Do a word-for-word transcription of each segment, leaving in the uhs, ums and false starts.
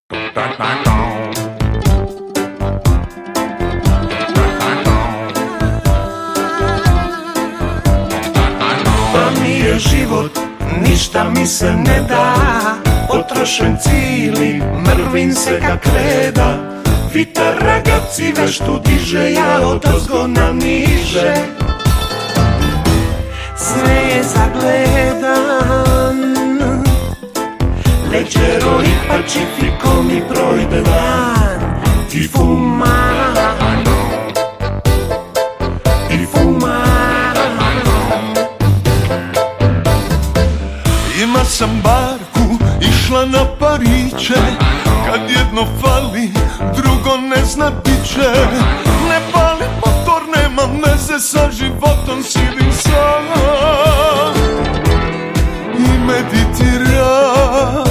Pa mi je život, ništa mi se ne da, potrošen cili, mrvim se kak reda. Vitar ragazzi veštu diže, ja odozgo na niže. Sve je zagledan, leggero i pacifico mi projde dan. Ti fuma, ti fuma. Ima sam barku, išla na Pariće, kad jedno fali, drugo ne zna biće. Ne pali motor, nemam veze sa životom, sidim sam i meditiram.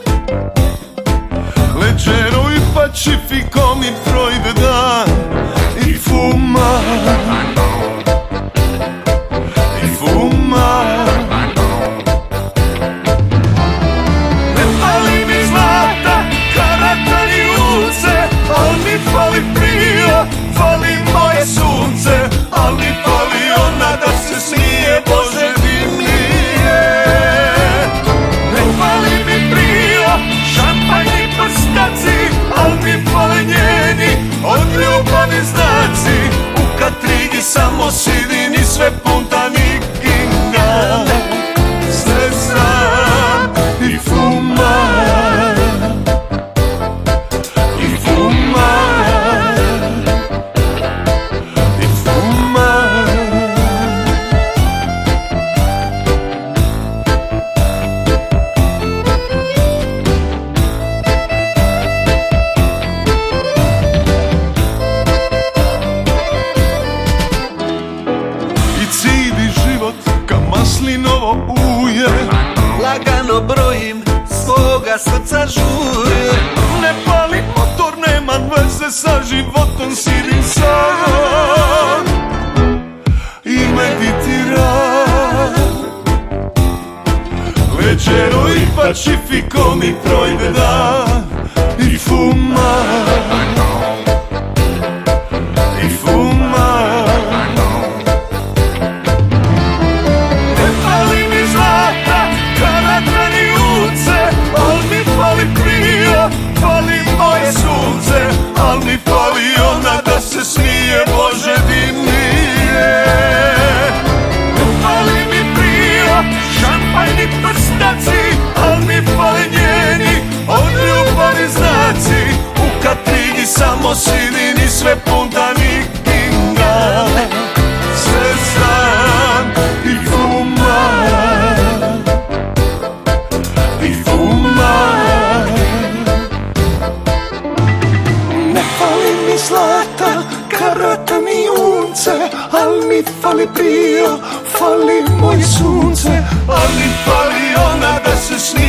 Leggero i pacifico mi projde dan. I fuma, i fuma. Ne fali mi zlata, karata ni ulice, al mi fali prio, fali moje sunce, al mi fali ona da se smije, Bože di mi je. Ne fali mi prio, šampanj i prstaci, al mi fali njeni od ljubavi znaci. U Katrigi samo sidim i sve punta vikinga, sve sam i fumam, i fumam, i fumam. I cidi život ka maslinovo uje, lagano brojim, svoga srca žuje. Ne pali motor, nemam veze sa životom, sidim sam i meditiram. Leggero i pacifico mi projde dan. I fumam, i fumam. Ne fali mi zlata, karata ni ulice, al mi fali prio, fali moje sunce, al mi fali ona da se smije, Bože di mi je. Ne fali mi prio, šampanj i prstaci, al mi fali njeni od ljubavi znaci. U Katrigi samo sidim i sve punta vikinga, sve sam i fumam, i fumam. Ne fali mi zlata, karata ni unce, al mi fali prio, fali moje sunce, Al mi fali ona da se smije,